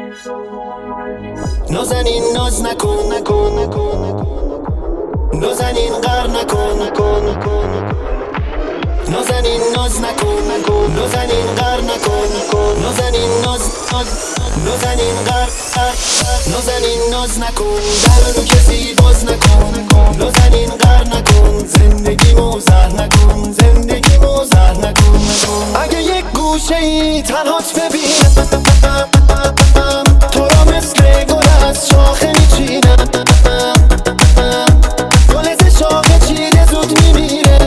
نازنین ناز نکن، نازنین غر نکن، نازنین ناز نکن، نازنین غر نکن، نازنین نازنین غر، نازنین ناز نکن، در رو کسی باز نکن، نازنین غر نکن، زندگیمو زهر نکن، زندگیمو زهر نکن. اگه یک گوشه ای تنهات ببینم، تو را مثل گل از شاخه میچینم، گل ز شاخه چیده زود میمیره،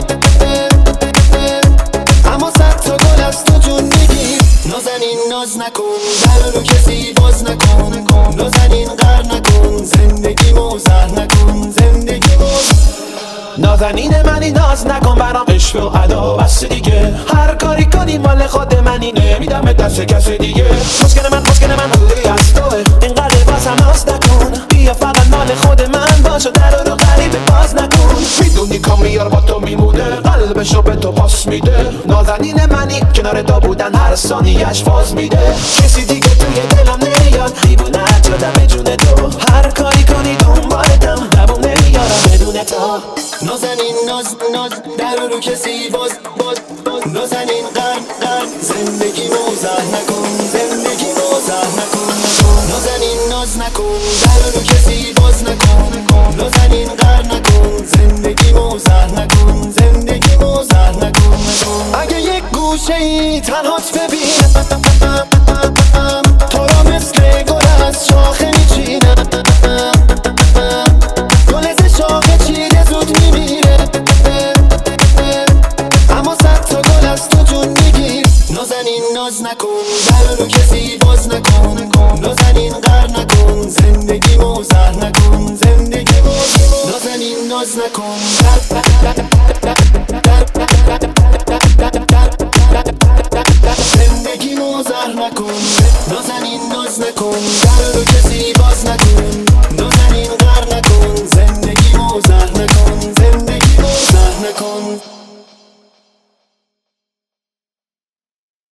اما صد تا گل از تو جون میگیر. نازنین ناز نکن، در رو کسی باز نکن، نازنین غر نکن، زندگیمو زهر نکن، زندگیمو. نازنین منی ناز نکن برام عشق و ادا بس دیگه، هر کاری کنی مال خود منی، نمیدم دست کسی دیگه. مشکل من دوری از توه، اینقدر بازم ناز نکن، بیا فقط مال خود من باش و در رو غریبه باز نکن. میدونی کامیار با تو میمونه، قلبشو به تو پاس میده. نازنین منی کنار تو بودن هر ثانیه‌اش فاز میده. کسی دیگه توی دلم نمیاد، دیوونه‌ت شدم به جون تو، هر کاری کنی دنبالتم، دوام نمیارم بدون تو. نازنین ناز در رو کسی باز، نازنین غر، زندگیمو زهر نکن، زندگیمو زهر نکن. نازنین ناز نکن، در رو کسی باز نکن، نازنین غر نکن، زندگیمو زهر نکن، زندگیمو زهر نکن. اگه یک گوشه ای تنهات ببینم، تو را مثل گل از شاخه میچینم، گل ز شاخه چیده زود میمیره، اما صد تا گل از تو جون میگیر. نازنین ناز نکن، در رو کسی باز نکن، نازنین غر نکن، زندگیمو زهر نکن، زندگیمو. نازنین ناز نکن.